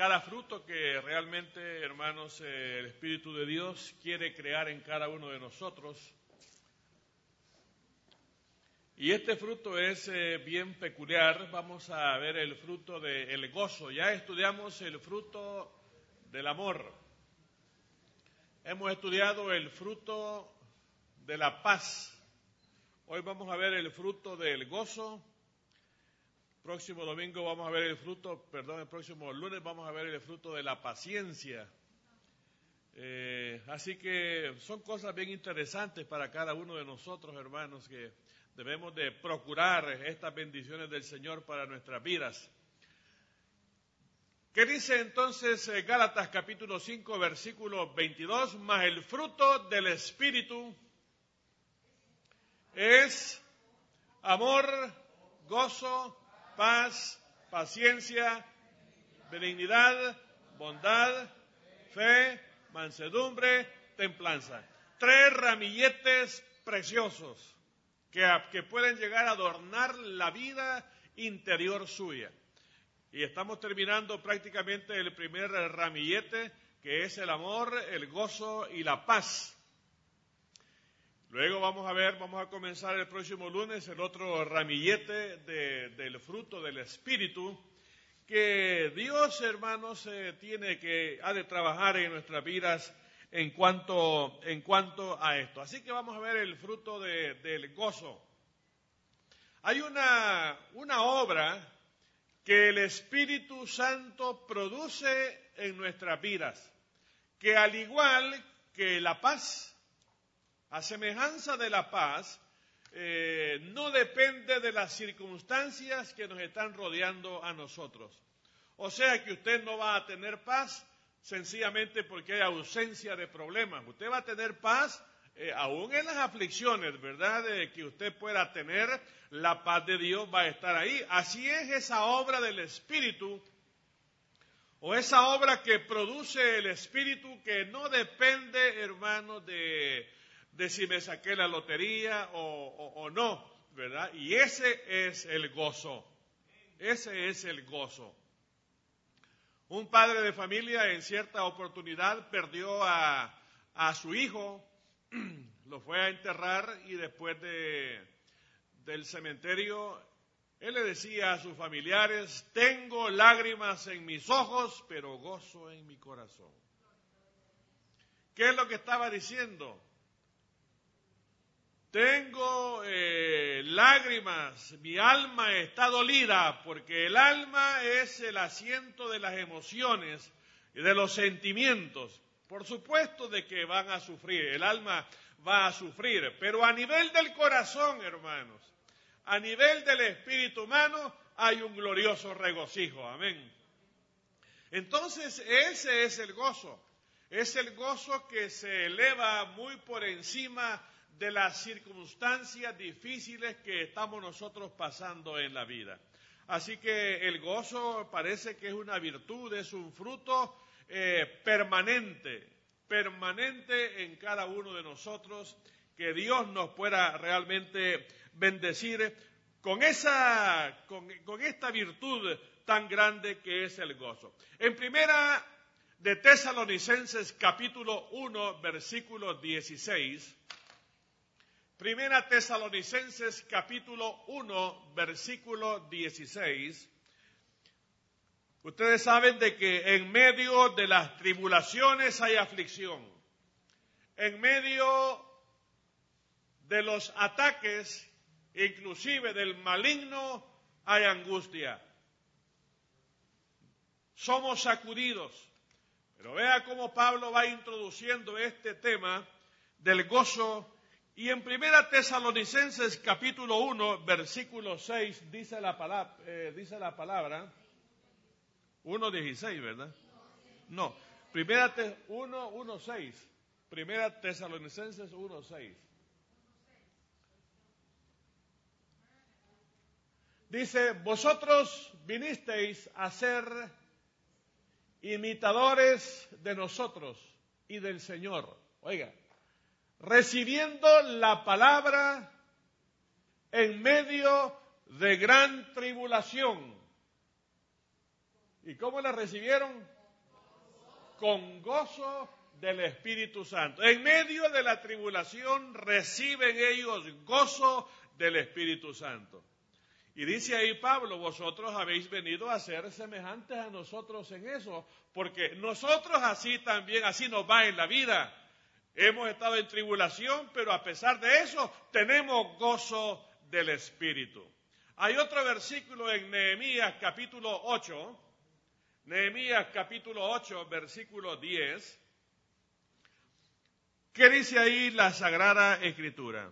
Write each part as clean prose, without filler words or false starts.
cada fruto que realmente, hermanos, el Espíritu de Dios quiere crear en cada uno de nosotros. Y este fruto es bien peculiar. Vamos a ver el fruto del gozo. Ya estudiamos el fruto del amor. Hemos estudiado el fruto de la paz. Hoy vamos a ver el fruto del gozo. Próximo domingo vamos a ver el próximo lunes vamos a ver el fruto de la paciencia. Así que son cosas bien interesantes para cada uno de nosotros, hermanos, que debemos de procurar estas bendiciones del Señor para nuestras vidas. ¿Qué dice entonces Gálatas capítulo 5, versículo 22? Mas el fruto del Espíritu es amor, gozo, paz, paciencia, benignidad, bondad, fe, mansedumbre, templanza. 3 ramilletes preciosos que pueden llegar a adornar la vida interior suya. Y estamos terminando prácticamente el primer ramillete, que es el amor, el gozo y la paz. Luego vamos a comenzar el próximo lunes el otro ramillete del fruto del Espíritu, que Dios, hermanos, ha de trabajar en nuestras vidas en cuanto a esto. Así que vamos a ver el fruto del gozo. Hay una obra que el Espíritu Santo produce en nuestras vidas, que al igual que la paz, a semejanza de la paz, no depende de las circunstancias que nos están rodeando a nosotros. O sea que usted no va a tener paz sencillamente porque hay ausencia de problemas. Usted va a tener paz aún en las aflicciones, ¿verdad? Que usted pueda tener, la paz de Dios va a estar ahí. Así es esa obra del Espíritu, o esa obra que produce el Espíritu, que no depende, hermano, de si me saqué la lotería o no, ¿verdad? Y ese es el gozo. Ese es el gozo. Un padre de familia en cierta oportunidad perdió a su hijo, lo fue a enterrar y después del cementerio, él le decía a sus familiares: tengo lágrimas en mis ojos, pero gozo en mi corazón. ¿Qué es lo que estaba diciendo? Tengo lágrimas, mi alma está dolida, porque el alma es el asiento de las emociones y de los sentimientos. Por supuesto de que van a sufrir, el alma va a sufrir, pero a nivel del corazón, hermanos, a nivel del espíritu humano, hay un glorioso regocijo, amén. Entonces, ese es el gozo que se eleva muy por encima de las circunstancias difíciles que estamos nosotros pasando en la vida. Así que el gozo parece que es una virtud, es un fruto permanente en cada uno de nosotros, que Dios nos pueda realmente bendecir con esta virtud tan grande que es el gozo. En primera de Tesalonicenses capítulo 1, versículo 16, Primera Tesalonicenses capítulo 1, versículo 16. Ustedes saben de que en medio de las tribulaciones hay aflicción. En medio de los ataques, inclusive del maligno, hay angustia. Somos sacudidos. Pero vea cómo Pablo va introduciendo este tema del gozo. Y en Primera Tesalonicenses capítulo 1, versículo 6, dice la palabra 1:16, ¿verdad? No, Primera 1:6, Primera Tesalonicenses 1:6. Dice: vosotros vinisteis a ser imitadores de nosotros y del Señor. Oiga, recibiendo la palabra en medio de gran tribulación. ¿Y cómo la recibieron? Con gozo del Espíritu Santo. En medio de la tribulación reciben ellos gozo del Espíritu Santo. Y dice ahí Pablo, vosotros habéis venido a ser semejantes a nosotros en eso, porque nosotros así también, así nos va en la vida. Hemos estado en tribulación, pero a pesar de eso tenemos gozo del Espíritu. Hay otro versículo en Nehemías capítulo 8, Nehemías capítulo 8, versículo 10, ¿qué dice ahí la Sagrada Escritura?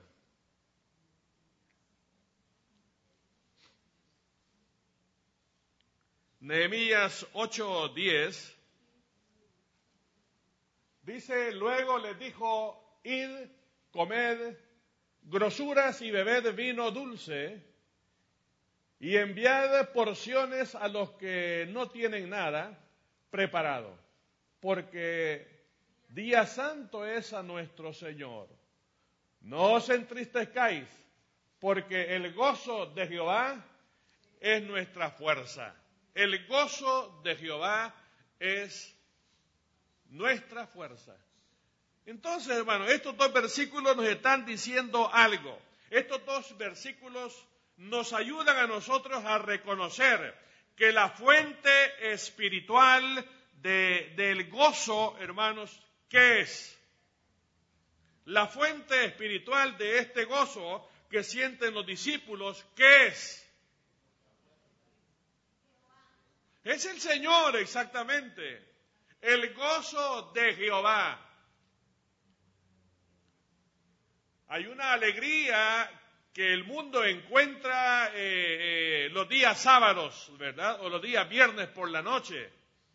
Nehemías 8:10 dice, luego les dijo, id, comed grosuras y bebed vino dulce, y enviad porciones a los que no tienen nada preparado, porque día santo es a nuestro Señor. No os entristezcáis, porque el gozo de Jehová es nuestra fuerza. El gozo de Jehová es nuestra fuerza. Entonces, hermano, estos dos versículos nos están diciendo algo. Estos dos versículos nos ayudan a nosotros a reconocer que la fuente espiritual del gozo, hermanos, ¿qué es? La fuente espiritual de este gozo que sienten los discípulos, ¿qué es? Es el Señor, exactamente. El gozo de Jehová. Hay una alegría que el mundo encuentra los días sábados, ¿verdad? O los días viernes por la noche.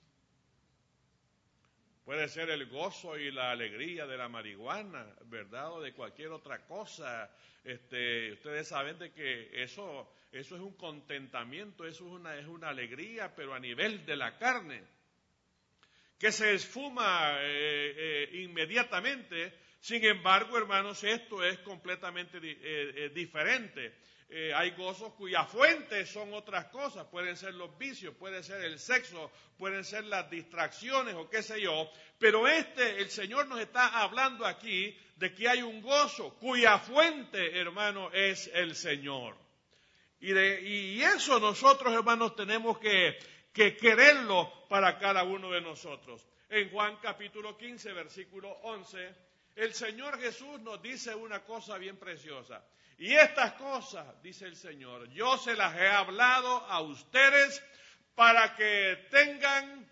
Puede ser el gozo y la alegría de la marihuana, ¿verdad? O de cualquier otra cosa. Ustedes saben de que eso es un contentamiento, eso es una alegría, pero a nivel de la carne, que se esfuma inmediatamente. Sin embargo, hermanos, esto es completamente diferente. Hay gozos cuyas fuentes son otras cosas, pueden ser los vicios, puede ser el sexo, pueden ser las distracciones o qué sé yo, pero el Señor nos está hablando aquí de que hay un gozo cuya fuente, hermano, es el Señor. Y eso nosotros, hermanos, tenemos que quererlo para cada uno de nosotros. En Juan capítulo 15, versículo 11, el Señor Jesús nos dice una cosa bien preciosa. Y estas cosas, dice el Señor, yo se las he hablado a ustedes para que tengan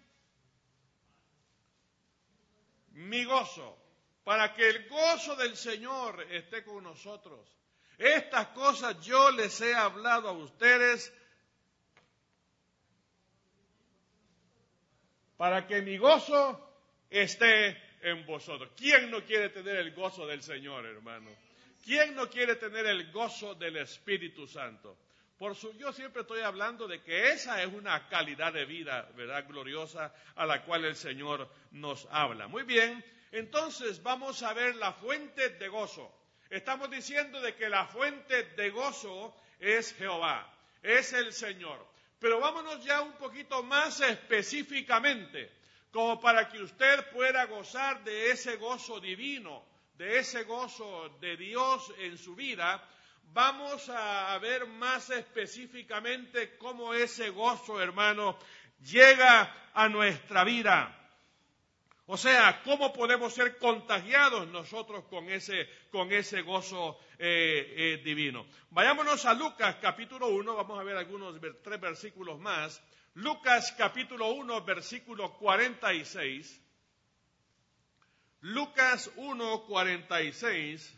mi gozo, para que el gozo del Señor esté con nosotros. Estas cosas yo les he hablado a ustedes para que mi gozo esté en vosotros. ¿Quién no quiere tener el gozo del Señor, hermano? ¿Quién no quiere tener el gozo del Espíritu Santo? Yo siempre estoy hablando de que esa es una calidad de vida, ¿verdad?, gloriosa, a la cual el Señor nos habla. Muy bien, entonces vamos a ver la fuente de gozo. Estamos diciendo de que la fuente de gozo es Jehová, es el Señor. Pero vámonos ya un poquito más específicamente, como para que usted pueda gozar de ese gozo divino, de ese gozo de Dios en su vida. Vamos a ver más específicamente cómo ese gozo, hermano, llega a nuestra vida. O sea, cómo podemos ser contagiados nosotros con ese gozo divino. Vayámonos a Lucas capítulo 1, vamos a ver algunos 3 versículos más. Lucas capítulo 1, versículo 46. Lucas 1, 46.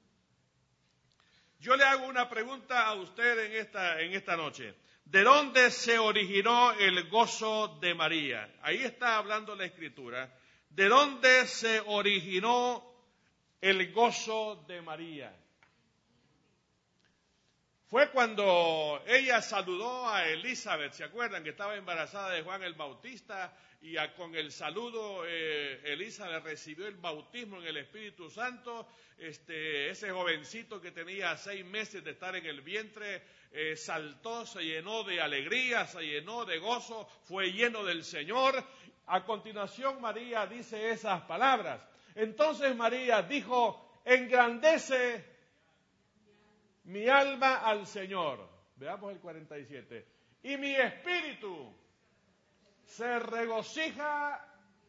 Yo le hago una pregunta a usted en esta noche. ¿De dónde se originó el gozo de María? Ahí está hablando la Escritura. ¿De dónde se originó el gozo de María? fue cuando ella saludó a Elizabeth, ¿se acuerdan? Que estaba embarazada de Juan el Bautista y con el saludo Elizabeth recibió el bautismo en el Espíritu Santo. Ese jovencito que tenía 6 meses de estar en el vientre saltó, se llenó de alegría, se llenó de gozo, fue lleno del Señor. A continuación María dice esas palabras. Entonces María dijo, engrandece mi alma al Señor. Veamos el 47. Y mi espíritu se regocija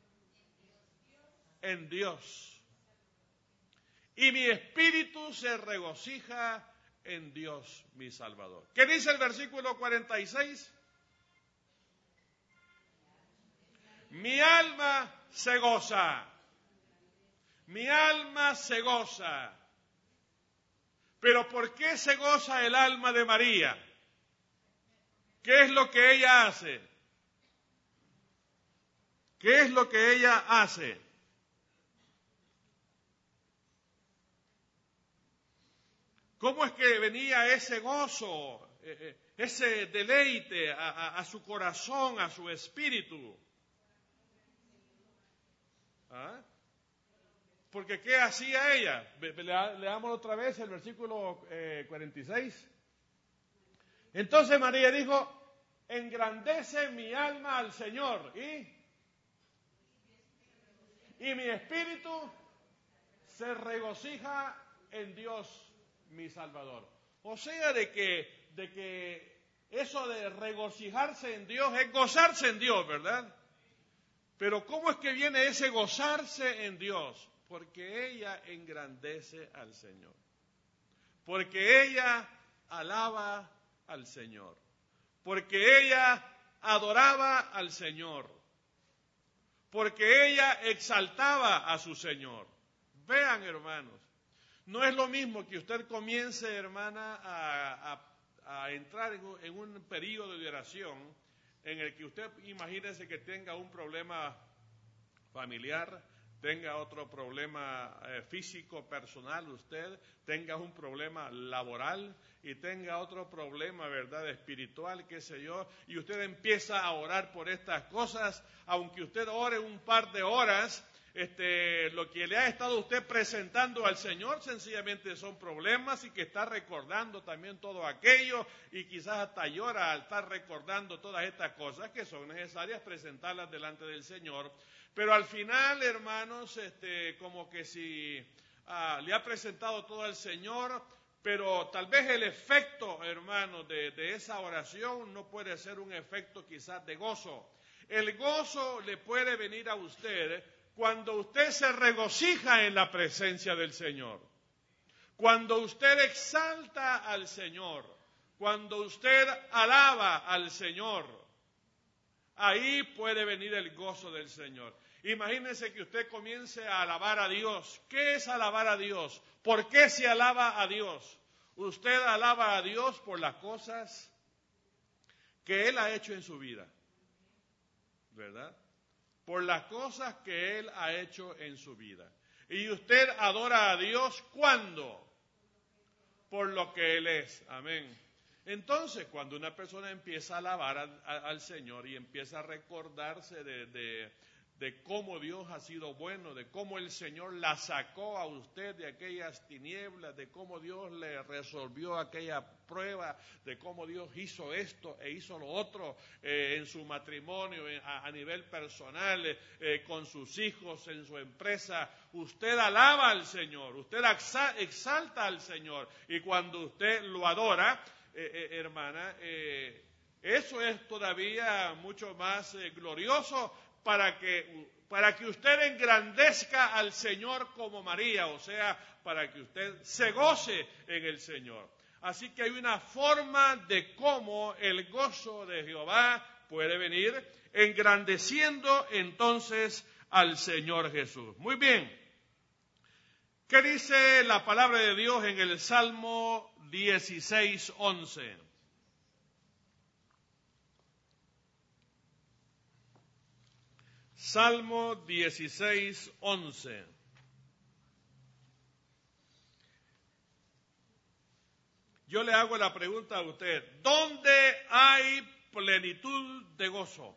en Dios. Y mi espíritu se regocija en Dios, mi Salvador. ¿Qué dice el versículo 46? Mi alma se goza. Mi alma se goza. Pero ¿por qué se goza el alma de María? ¿Qué es lo que ella hace? ¿Qué es lo que ella hace? ¿Cómo es que venía ese gozo, ese deleite a su corazón, a su espíritu? ¿Ah? Porque ¿qué hacía ella? Leamos otra vez el versículo 46. Entonces María dijo, engrandece mi alma al Señor y mi espíritu se regocija en Dios, mi Salvador. O sea, de que eso de regocijarse en Dios es gozarse en Dios, ¿verdad? Pero ¿cómo es que viene ese gozarse en Dios? Porque ella engrandece al Señor. Porque ella alaba al Señor. Porque ella adoraba al Señor. Porque ella exaltaba a su Señor. Vean, hermanos, no es lo mismo que usted comience, hermana, a entrar en un periodo de oración en el que usted, imagínese que tenga un problema familiar, tenga otro problema físico, personal, usted tenga un problema laboral y tenga otro problema, ¿verdad?, espiritual, qué sé yo, y usted empieza a orar por estas cosas, aunque usted ore un par de horas, lo que le ha estado usted presentando al Señor sencillamente son problemas y que está recordando también todo aquello y quizás hasta llora al estar recordando todas estas cosas que son necesarias presentarlas delante del Señor. Pero al final, hermanos, como que si le ha presentado todo al Señor, pero tal vez el efecto, hermanos, de esa oración no puede ser un efecto quizás de gozo. El gozo le puede venir a usted cuando usted se regocija en la presencia del Señor, cuando usted exalta al Señor, cuando usted alaba al Señor, ahí puede venir el gozo del Señor. Imagínense que usted comience a alabar a Dios. ¿Qué es alabar a Dios? ¿Por qué se alaba a Dios? Usted alaba a Dios por las cosas que Él ha hecho en su vida, ¿verdad? Por las cosas que Él ha hecho en su vida. Y usted adora a Dios, ¿cuándo? Por lo que Él es. Amén. Entonces, cuando una persona empieza a alabar al Señor y empieza a recordarse de cómo Dios ha sido bueno, de cómo el Señor la sacó a usted de aquellas tinieblas, de cómo Dios le resolvió aquella prueba, de cómo Dios hizo esto e hizo lo otro en su matrimonio, a nivel personal, con sus hijos, en su empresa. Usted alaba al Señor, usted exalta al Señor, y cuando usted lo adora, hermana, eso es todavía mucho más glorioso para que usted engrandezca al Señor como María, o sea, para que usted se goce en el Señor. Así que hay una forma de cómo el gozo de Jehová puede venir, engrandeciendo entonces al Señor Jesús. Muy bien. ¿Qué dice la palabra de Dios en el Salmo 16:11? Salmo 16:11. yo le hago la pregunta a usted, ¿dónde hay plenitud de gozo?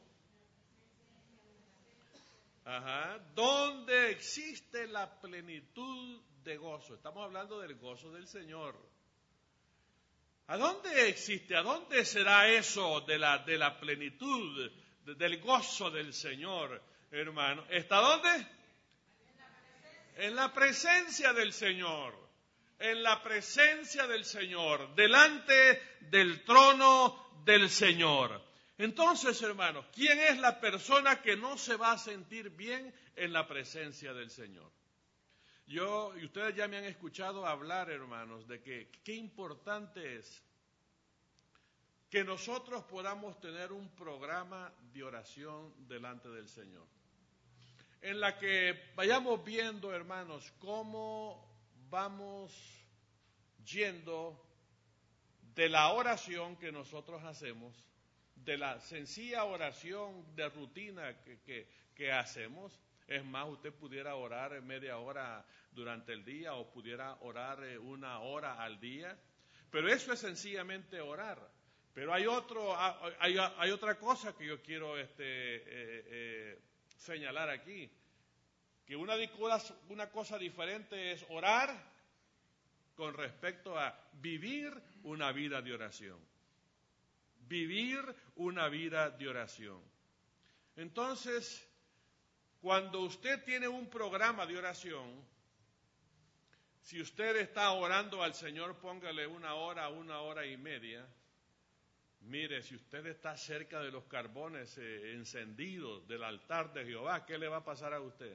¿Dónde existe la plenitud de gozo? Estamos hablando del gozo del Señor. ¿A dónde existe? ¿A dónde será eso de la plenitud, del gozo del Señor, hermano? ¿Está dónde? En la presencia del Señor. En la presencia del Señor, delante del trono del Señor. Entonces, hermanos, ¿quién es la persona que no se va a sentir bien en la presencia del Señor? Y ustedes ya me han escuchado hablar, hermanos, de que qué importante es que nosotros podamos tener un programa de oración delante del Señor, en la que vayamos viendo, hermanos, cómo vamos yendo de la oración que nosotros hacemos, de la sencilla oración de rutina que hacemos. Es más, usted pudiera orar media hora durante el día o pudiera orar 1 hora al día, pero eso es sencillamente orar. Pero hay otra cosa que yo quiero señalar aquí, que una cosa diferente es orar con respecto a vivir una vida de oración. Vivir una vida de oración. Entonces, cuando usted tiene un programa de oración, si usted está orando al Señor, póngale 1 hora, 1 hora y media. Mire, si usted está cerca de los carbones encendidos del altar de Jehová, ¿qué le va a pasar a usted?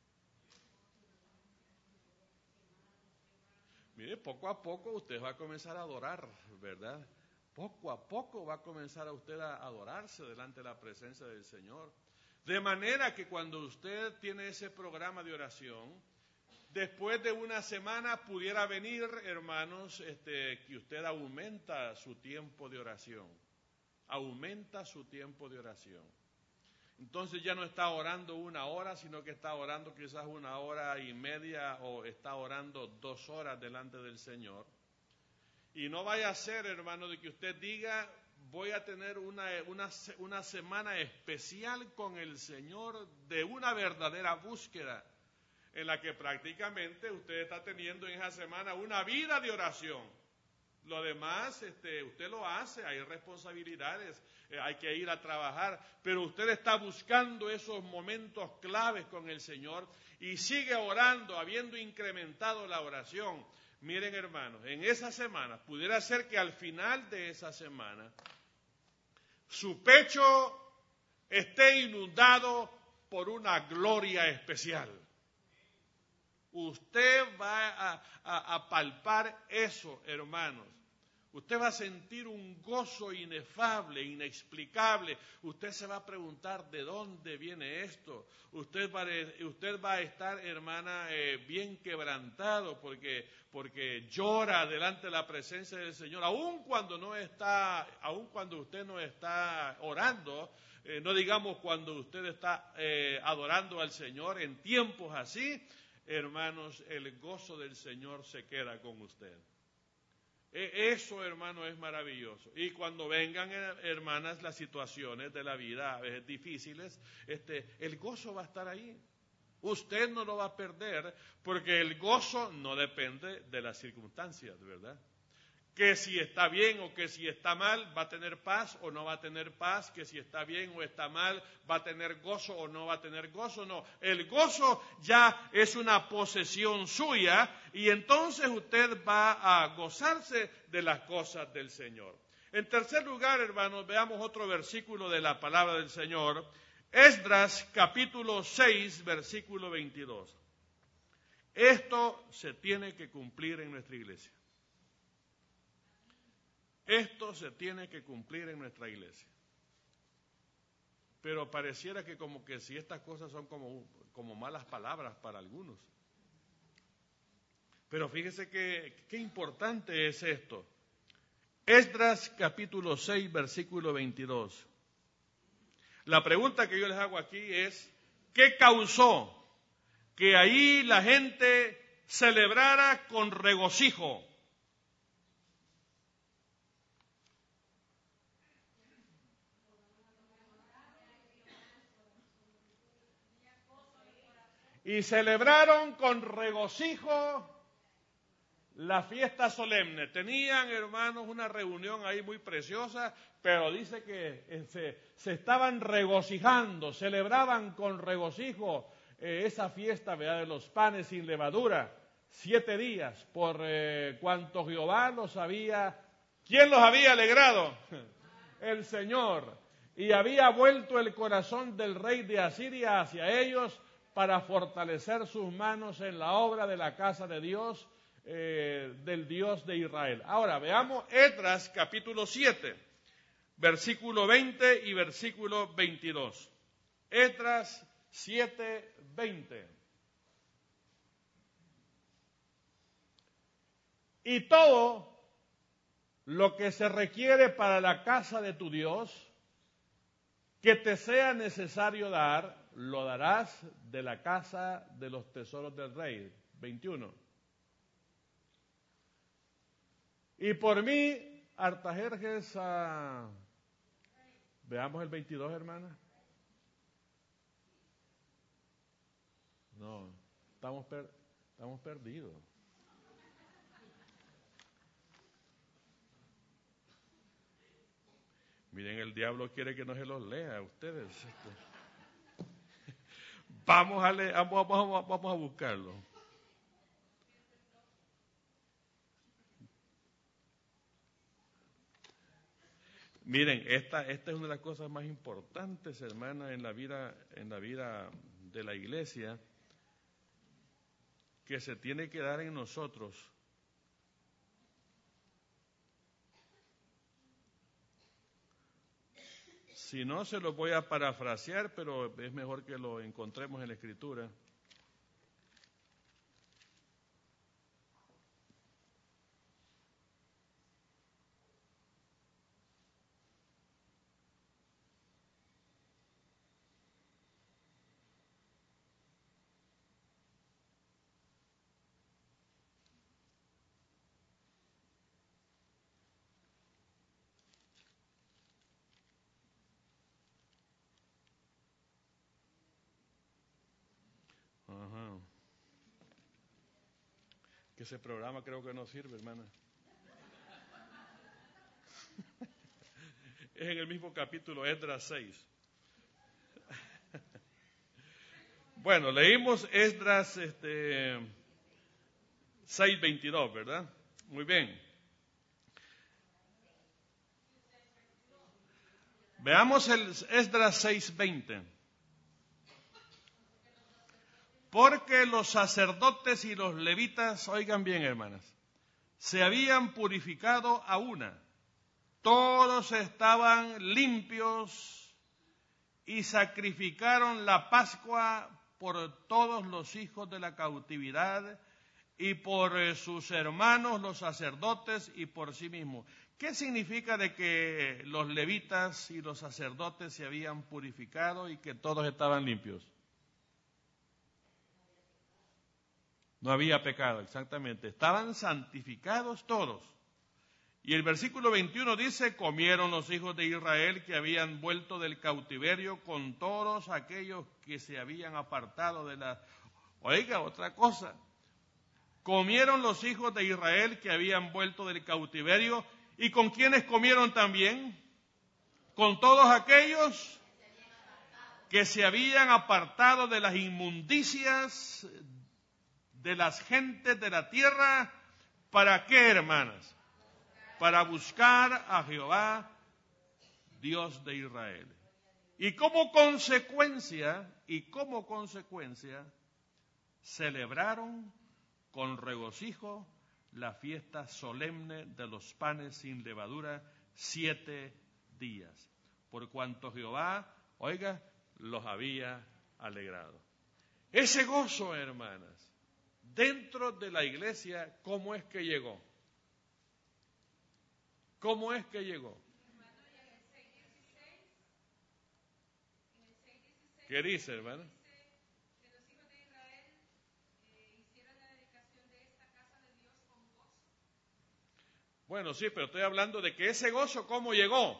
Mire, poco a poco usted va a comenzar a adorar, ¿verdad? Poco a poco va a comenzar a usted a adorarse delante de la presencia del Señor. De manera que cuando usted tiene ese programa de oración, después de 1 semana pudiera venir, hermanos, que usted aumenta su tiempo de oración. Aumenta su tiempo de oración. Entonces ya no está orando 1 hora, sino que está orando quizás 1 hora y media o está orando 2 horas delante del Señor. Y no vaya a ser, hermano, de que usted diga, voy a tener una semana especial con el Señor de una verdadera búsqueda, en la que prácticamente usted está teniendo en esa semana una vida de oración. Lo demás, usted lo hace, hay responsabilidades, hay que ir a trabajar, pero usted está buscando esos momentos claves con el Señor y sigue orando, habiendo incrementado la oración. Miren, hermanos, en esa semana, pudiera ser que al final de esa semana, su pecho esté inundado por una gloria especial. Usted va a palpar eso, hermanos. Usted va a sentir un gozo inefable, inexplicable. Usted se va a preguntar de dónde viene esto. Usted va a estar, hermana, bien quebrantado porque llora delante de la presencia del Señor. Aun cuando usted no está orando, no digamos cuando usted está adorando al Señor en tiempos así, hermanos, el gozo del Señor se queda con usted. Eso, hermano, es maravilloso. Y cuando vengan, hermanas, las situaciones de la vida a veces difíciles, el gozo va a estar ahí. Usted no lo va a perder, porque el gozo no depende de las circunstancias, ¿verdad? Que si está bien o que si está mal, va a tener paz o no va a tener paz, que si está bien o está mal, va a tener gozo o no va a tener gozo, no. El gozo ya es una posesión suya y entonces usted va a gozarse de las cosas del Señor. En tercer lugar, hermanos, veamos otro versículo de la palabra del Señor. Esdras capítulo 6, versículo 22. Esto se tiene que cumplir en nuestra iglesia. Esto se tiene que cumplir en nuestra iglesia. Pero pareciera que como que si estas cosas son como malas palabras para algunos. Pero fíjese qué importante es esto. Esdras capítulo 6, versículo 22. La pregunta que yo les hago aquí es, ¿qué causó que ahí la gente celebrara con regocijo? y celebraron con regocijo la fiesta solemne. Tenían, hermanos, una reunión ahí muy preciosa, pero dice que se estaban regocijando, celebraban con regocijo esa fiesta, ¿verdad?, de los panes sin levadura, 7 días, por cuanto Jehová los había... ¿Quién los había alegrado? El Señor. Y había vuelto el corazón del rey de Asiria hacia ellos para fortalecer sus manos en la obra de la casa de Dios, del Dios de Israel. Ahora veamos Esdras capítulo 7, versículo 20 y versículo 22. Esdras 7, 20. Y todo lo que se requiere para la casa de tu Dios, que te sea necesario dar, lo darás de la casa de los tesoros del rey. 21. Y por mí, Artajerjes, veamos el 22, hermana. No, estamos perdidos. Miren, el diablo quiere que no se los lea a ustedes. Vamos a buscarlo. Miren, esta es una de las cosas más importantes, hermana, en la vida de la iglesia, que se tiene que dar en nosotros. Si no, se lo voy a parafrasear, pero es mejor que lo encontremos en la Escritura. Ajá. Que ese programa creo que no sirve, hermana. Es en el mismo capítulo, Esdras 6. Bueno, leímos Esdras 6:22, ¿verdad? Muy bien. Veamos el Esdras 6:20. Porque los sacerdotes y los levitas, oigan bien, hermanas, se habían purificado a una. Todos estaban limpios y sacrificaron la Pascua por todos los hijos de la cautividad y por sus hermanos los sacerdotes y por sí mismos. ¿Qué significa de que los levitas y los sacerdotes se habían purificado y que todos estaban limpios? No había pecado, exactamente. Estaban santificados todos. Y el versículo 21 dice, comieron los hijos de Israel que habían vuelto del cautiverio con todos aquellos que se habían apartado de la... Oiga, otra cosa. Comieron los hijos de Israel que habían vuelto del cautiverio. ¿Y con quiénes comieron también? Con todos aquellos que se habían apartado de las inmundicias de las gentes de la tierra. ¿Para qué, hermanas? Para buscar a Jehová, Dios de Israel. Y como consecuencia, celebraron con regocijo la fiesta solemne de los panes sin levadura 7 días, por cuanto Jehová, oiga, los había alegrado. Ese gozo, hermanas, dentro de la iglesia, ¿cómo es que llegó? ¿Cómo es que llegó? ¿Qué dice, hermano? Que los hijos de Israel hicieron la dedicación de esta casa de Dios con gozo. Bueno, sí, pero estoy hablando de que ese gozo, ¿cómo llegó?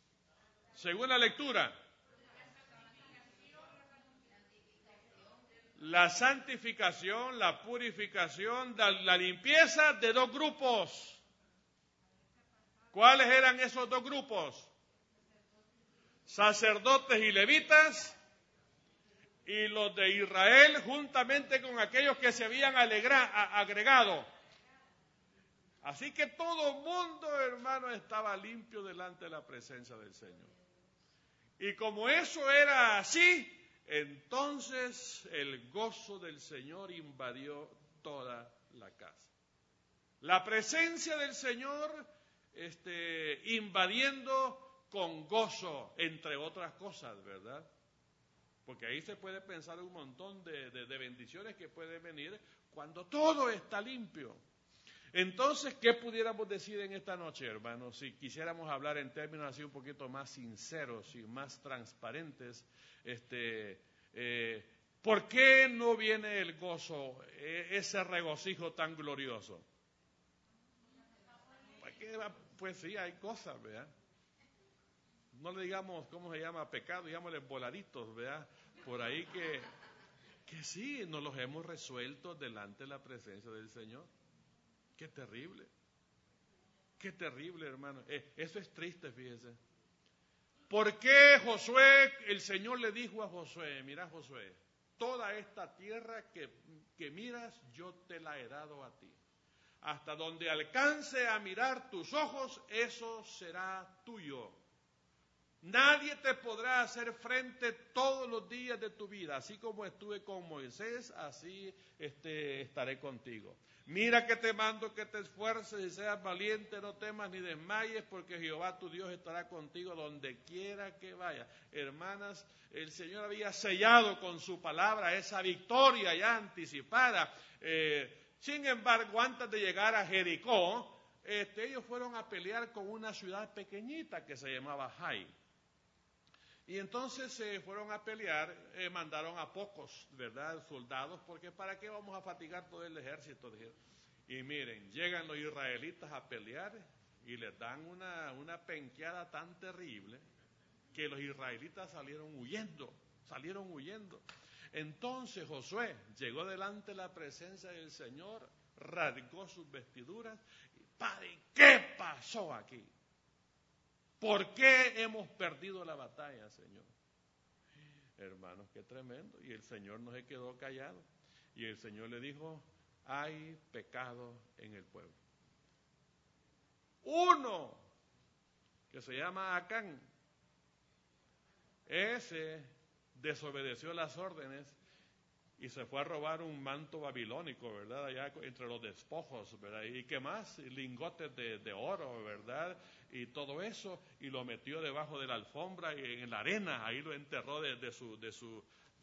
Según la lectura. la santificación, la purificación, la limpieza de dos grupos. ¿Cuáles eran esos dos grupos? Sacerdotes y levitas, y los de Israel juntamente con aquellos que se habían agregado. Así que todo mundo, hermano, estaba limpio delante de la presencia del Señor. Y como eso era así, entonces el gozo del Señor invadió toda la casa. La presencia del Señor invadiendo con gozo, entre otras cosas, ¿verdad? Porque ahí se puede pensar un montón de bendiciones que pueden venir cuando todo está limpio. Entonces, ¿qué pudiéramos decir en esta noche, hermanos? Si quisiéramos hablar en términos así un poquito más sinceros y más transparentes, ¿por qué no viene el gozo, ese regocijo tan glorioso? Pues sí, hay cosas, ¿verdad? No le digamos, ¿cómo se llama? Pecado, digámosle voladitos, ¿verdad? Por ahí que sí, nos los hemos resuelto delante de la presencia del Señor. Qué terrible, hermano. Eso es triste, fíjese. ¿Por qué Josué, el Señor le dijo a Josué, mira Josué, toda esta tierra que miras, yo te la he dado a ti. Hasta donde alcance a mirar tus ojos, eso será tuyo. Nadie te podrá hacer frente todos los días de tu vida. Así como estuve con Moisés, así estaré contigo. Mira que te mando que te esfuerces y seas valiente, no temas ni desmayes, porque Jehová tu Dios estará contigo donde quiera que vayas. Hermanas, el Señor había sellado con su palabra esa victoria ya anticipada. Sin embargo, antes de llegar a Jericó, ellos fueron a pelear con una ciudad pequeñita que se llamaba Jai. Y entonces se fueron a pelear, mandaron a pocos, ¿verdad?, soldados, porque ¿para qué vamos a fatigar todo el ejército? Dijeron. Y miren, llegan los israelitas a pelear y les dan una penqueada tan terrible que los israelitas salieron huyendo. Entonces Josué llegó delante de la presencia del Señor, rasgó sus vestiduras y Padre, ¿qué pasó aquí? ¿Por qué hemos perdido la batalla, Señor? Hermanos, qué tremendo. Y el Señor no se quedó callado. Y el Señor le dijo, hay pecado en el pueblo. Uno, que se llama Acán, ese desobedeció las órdenes y se fue a robar un manto babilónico, ¿verdad? Allá entre los despojos, ¿verdad? ¿Y qué más? Lingotes de oro, ¿verdad? Y todo eso, y lo metió debajo de la alfombra y en la arena, ahí lo enterró de su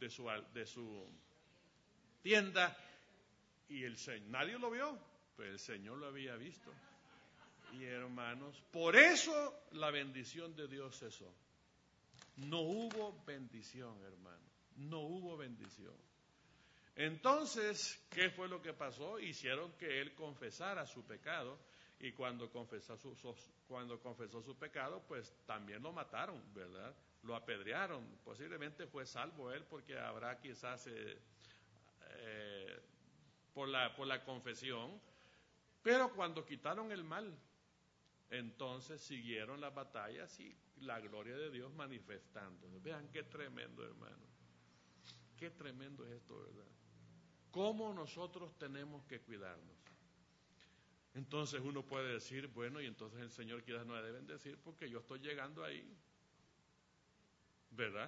tienda, y nadie lo vio, pero el Señor lo había visto. Y hermanos, por eso la bendición de Dios cesó. No hubo bendición, hermano, no hubo bendición. Entonces, ¿qué fue lo que pasó? Hicieron que él confesara su pecado, y cuando confesó su pecado, pues también lo mataron, ¿verdad? Lo apedrearon. Posiblemente fue salvo él, porque habrá quizás por la confesión, pero cuando quitaron el mal, entonces siguieron las batallas y la gloria de Dios manifestándose. Vean qué tremendo, hermano. Qué tremendo es esto, ¿verdad? ¿Cómo nosotros tenemos que cuidarnos? Entonces uno puede decir, bueno, y entonces el Señor quizás no debe bendecir porque yo estoy llegando ahí, ¿verdad?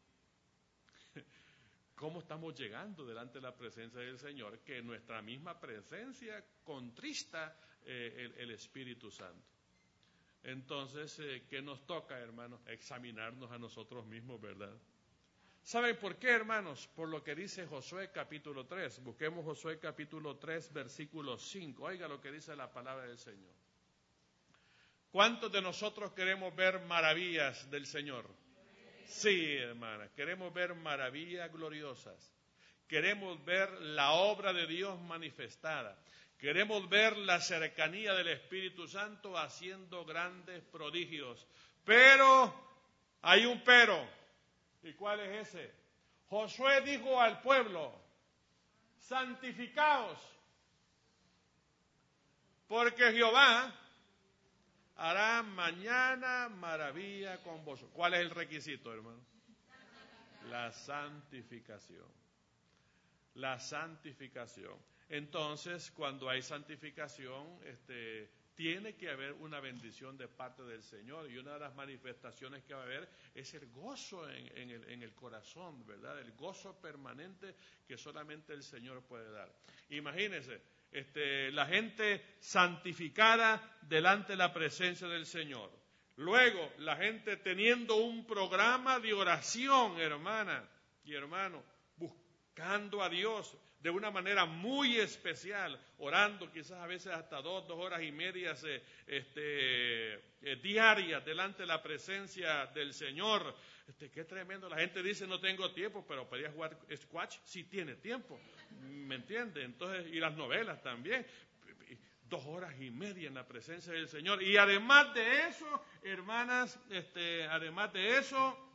¿Cómo estamos llegando delante de la presencia del Señor? Que nuestra misma presencia contrista el Espíritu Santo. Entonces, ¿qué nos toca, hermanos? Examinarnos a nosotros mismos, ¿verdad? ¿Saben por qué, hermanos? Por lo que dice Josué capítulo 3. Busquemos Josué capítulo 3, versículo 5. Oiga lo que dice la palabra del Señor. ¿Cuántos de nosotros queremos ver maravillas del Señor? Sí, hermanas, queremos ver maravillas gloriosas. Queremos ver la obra de Dios manifestada. Queremos ver la cercanía del Espíritu Santo haciendo grandes prodigios. Pero, hay un pero. ¿Y cuál es ese? Josué dijo al pueblo, santificaos, porque Jehová hará mañana maravilla con vosotros. ¿Cuál es el requisito, hermano? La santificación. La santificación. Entonces, cuando hay santificación, tiene que haber una bendición de parte del Señor, y una de las manifestaciones que va a haber es el gozo en el corazón, ¿verdad? El gozo permanente que solamente el Señor puede dar. Imagínense, la gente santificada delante de la presencia del Señor. Luego, la gente teniendo un programa de oración, hermana y hermano, buscando a Dios de una manera muy especial, orando quizás a veces hasta 2 horas y media diarias delante de la presencia del Señor. Qué tremendo. La gente dice no tengo tiempo, pero podría jugar squash si tiene tiempo, ¿me entiende? Entonces, y las novelas también. 2 horas y media en la presencia del Señor. Y además de eso, hermanas, además de eso,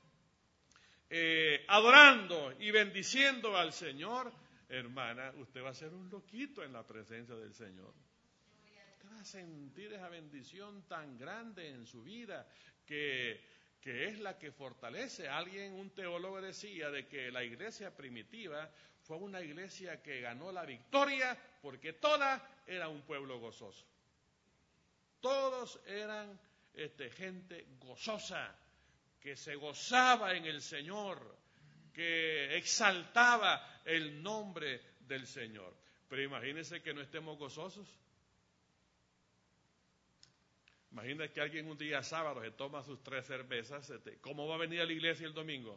adorando y bendiciendo al Señor, hermana, usted va a ser un loquito en la presencia del Señor. Usted va a sentir esa bendición tan grande en su vida que es la que fortalece. Un teólogo decía de que la iglesia primitiva fue una iglesia que ganó la victoria porque toda era un pueblo gozoso. Todos eran gente gozosa, que se gozaba en el Señor, que exaltaba el nombre del Señor. Pero imagínense que no estemos gozosos. Imagínense que alguien un día sábado se toma sus 3 cervezas. ¿Cómo va a venir a la iglesia el domingo?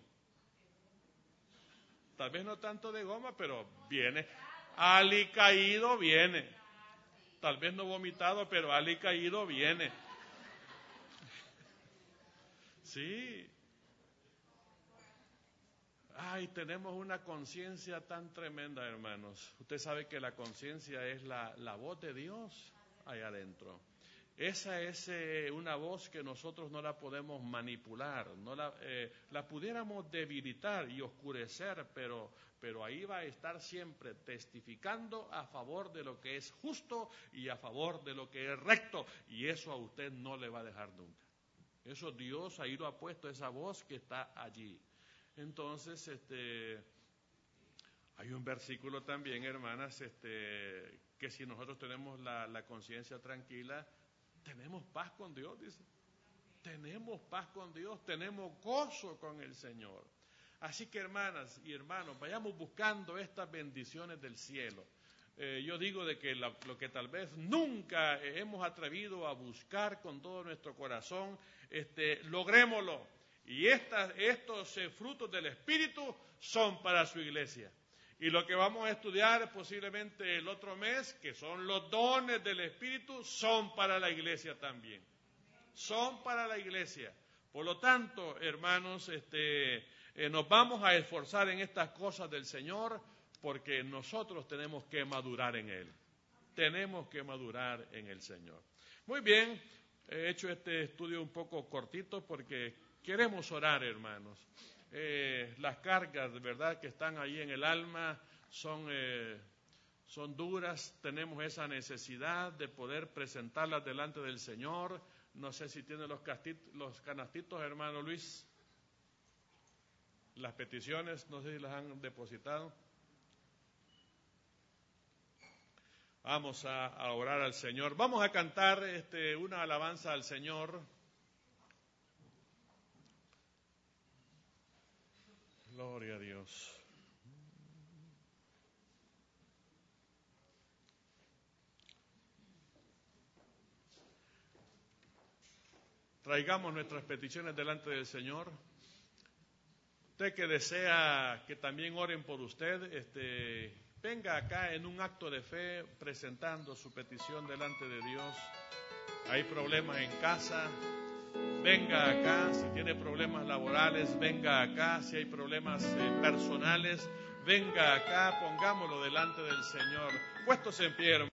Tal vez no tanto de goma, pero viene. Alicaído viene. Tal vez no vomitado, pero alicaído viene. Sí. Ay, tenemos una conciencia tan tremenda, hermanos. Usted sabe que la conciencia es la voz de Dios ahí adentro. Esa es una voz que nosotros no la podemos manipular, la pudiéramos debilitar y oscurecer, pero ahí va a estar siempre testificando a favor de lo que es justo y a favor de lo que es recto, y eso a usted no le va a dejar nunca. Eso Dios ahí lo ha puesto, esa voz que está allí. Entonces, hay un versículo también, hermanas, que si nosotros tenemos la conciencia tranquila, tenemos paz con Dios, dice. Tenemos paz con Dios, tenemos gozo con el Señor. Así que, hermanas y hermanos, vayamos buscando estas bendiciones del cielo. Yo digo de que lo que tal vez nunca hemos atrevido a buscar con todo nuestro corazón, logrémoslo. Y estos frutos del Espíritu son para su iglesia. Y lo que vamos a estudiar posiblemente el otro mes, que son los dones del Espíritu, son para la iglesia también. Son para la iglesia. Por lo tanto, hermanos, nos vamos a esforzar en estas cosas del Señor, porque nosotros tenemos que madurar en Él. Tenemos que madurar en el Señor. Muy bien, he hecho este estudio un poco cortito porque queremos orar, hermanos. Las cargas, de verdad, que están ahí en el alma son duras. Tenemos esa necesidad de poder presentarlas delante del Señor. No sé si tiene los canastitos, hermano Luis. Las peticiones, no sé si las han depositado. Vamos a orar al Señor. Vamos a cantar una alabanza al Señor. Gloria a Dios. Traigamos nuestras peticiones delante del Señor. Usted que desea que también oren por usted, venga acá en un acto de fe presentando su petición delante de Dios. Hay problemas en casa, venga acá. Si tiene problemas laborales, venga acá. Si hay problemas personales, venga acá. Pongámoslo delante del Señor. Puestos en pie, hermanos.